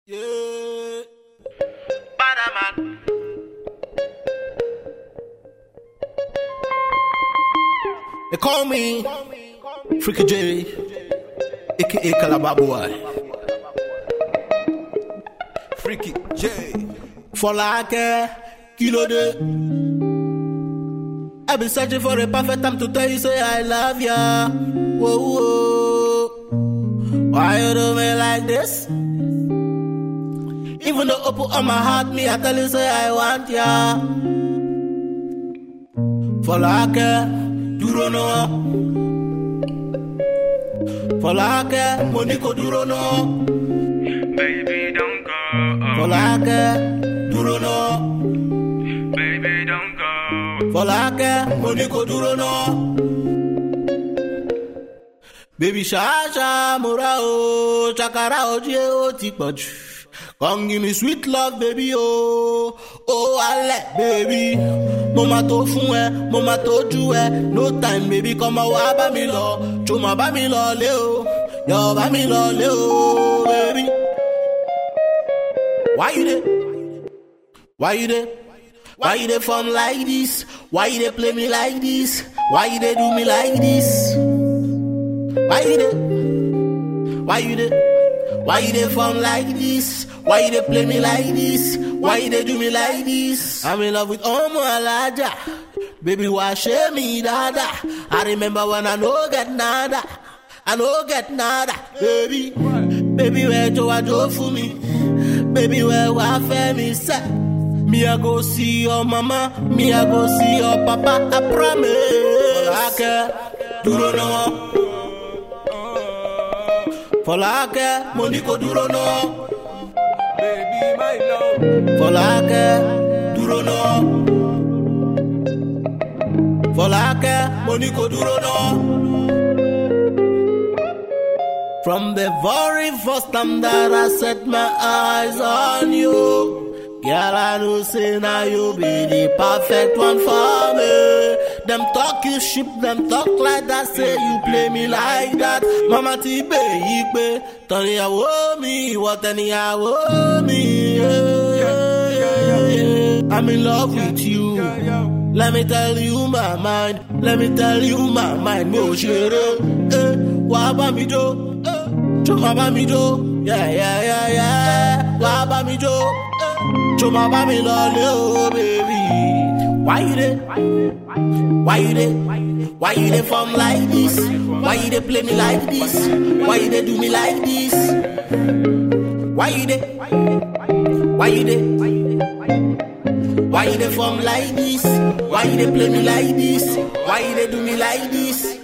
Yeah. Badaman. They call me Freaky J, aka Calabar Boy. Freaky J. For like kilo de. I've been searching for a perfect time to tell you say I love ya. Whoa, whoa. Why you do me like this? Even though open on my heart, me I tell you say I want ya. For like duro no. For like Monico duro no. Baby, don't go. For like duro no. Baby, don't go. For like Monico duro no. Baby Shasha Mura o Chakara oji o ti pọ̀jù. Come give me sweet love baby oh. Oh ale baby. Mo ma tó fún ẹ, mo ma tójú ẹ. No time baby come wá bá mi lọ. Jọ̀ọ́ má bá mi lọ lé o. Yo bá mi lọ lé o baby. Why you there? Why you there? Why you there form like this? Why you there play me like this? Why you there do me like this? Why you there? Why you there? Why you there form like this? Why you there play me like this? Why you there do me like this? I'm in love with Omo Alaja. Baby, why share me dada? I remember when I no get nada. I no get nada. Baby, baby, where do I do for me? Baby, where I fair me set? Me I go see your mama. Me I go see your papa. I promise. I care. You don't know. For like Monico duro no. Baby, my love. For like duro no. For like Monico duro no. From the very first time that I set my eyes on you, girl, I know say now you be the perfect one for me. Them talk you ship, them talk like that, say you play me like that. Mama Tibe, Ibe, Tony, I want me, what any I want me. I'm in love with you. Let me tell you my mind. Let me tell you my mind. Mo shere, wa ba mi do, chuma ba mi do, yeah. Wa ba mi do, chuma ba mi lole, oh baby. Why you there? Why you there? Why you there form like this? Why you there play me like this? Why you there do me like this? Why you there? Why you there? Why you there form like this? Why you there play me like this? Why you there do me like this?